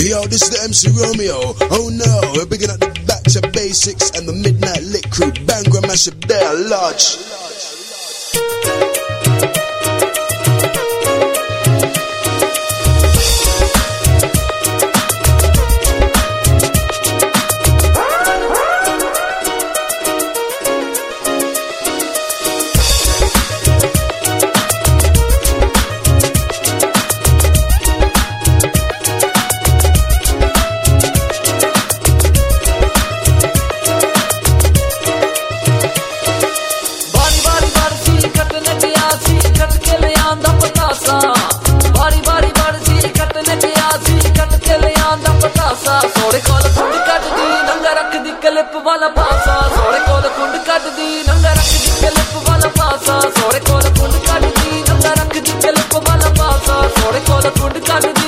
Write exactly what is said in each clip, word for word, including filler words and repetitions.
Yo, this is the M C Romeo. Oh no, we're bringing up the back to basics and the midnight lit crew. Bangra mash up there, large. सोड़े कोल कुंड कट दी नंगा रख दी clip वाला पासा सोड़े कोल कुंड कट दी नंगा रख दी क्लिप वाला पासा सोड़े कोल कुंड कट दी नंगा रख दी क्लिप वाला पासा सोड़े कोल कुंड कट दी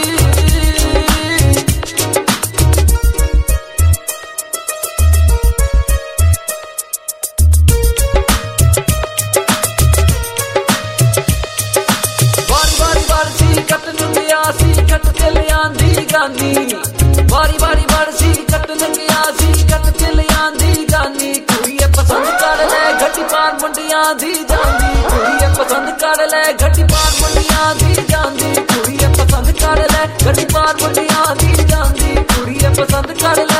बारी बारी बार सी कटन गया सी कट के ले आंदी गानी बारी बारी बरसी कटन गया सी कट के ले आंदी जानी कुड़िए पसंद कर ले घटी पार मुंडियां दी जांदी कुड़िए पसंद कर ले घटी पार मुंडियां दी जांदी कुड़िए पसंद कर ले घटी पार मुंडियां दी जांदी कुड़िए पसंद कर ले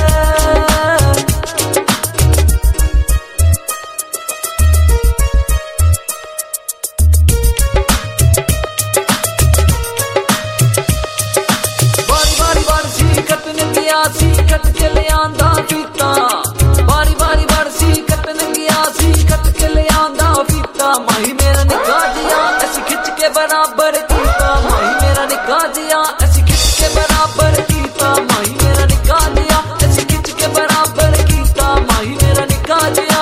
सी कट के ले आंदा फीता बारी बारी बरसी कटन गया सी कट के ले आंदा फीता माही मेरा निकाह जिया ऐसी खिंच के बराबर कीता माही मेरा निकाह जिया ऐसी खिंच के बराबर कीता माही मेरा निकाह जिया ऐसी खिंच के बराबर कीता माही मेरा निकाह जिया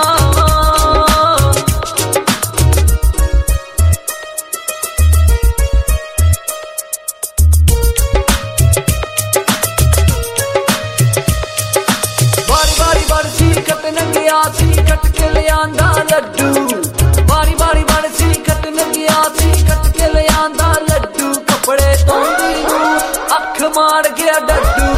कटन गया सी कट के ले आंदा लड्डू बारी बारी बरसी कटन गया सी कट के ले आंदा लड्डू कपड़े धोंदी नूं अख मार गया डड्डू